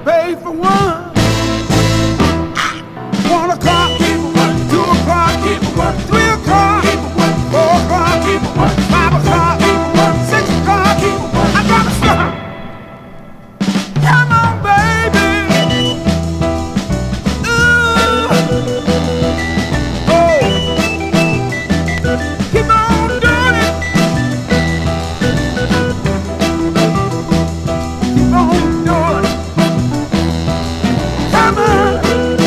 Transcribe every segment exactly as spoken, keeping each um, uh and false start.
pay for one. One o'clock, keep it working. Two o'clock, keep it working. Three o'clock, keep it working. Four o'clock, keep it working. Five o'clock, keep it working. Six o'clock, keep it working. I gotta stop. Come on, baby. Ooh. Oh. Keep on doing it. Keep on doing it. Come on.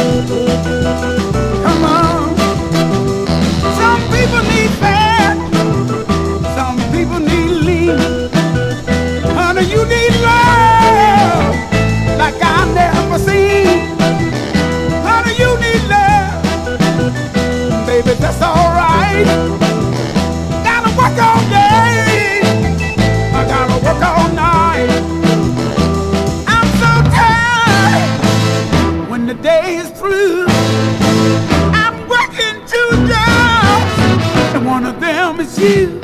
Come on. Some people need fat. Some people need lean. Honey, you need love like I've never seen. Honey, you need love. Baby, that's alright. Gotta work all day. I gotta work all night. I'm so tired when the day is through. I'm working two jobs, and one of them is you.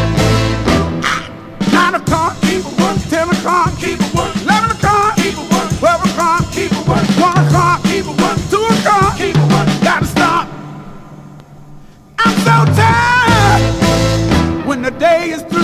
Nine o'clock, keep it working. Ten o'clock, keep it working. Eleven o'clock, keep it working. Twelve o'clock, keep it working. One o'clock, keep it working. Two o'clock, keep it working. Gotta stop. I'm so tired when the day is through.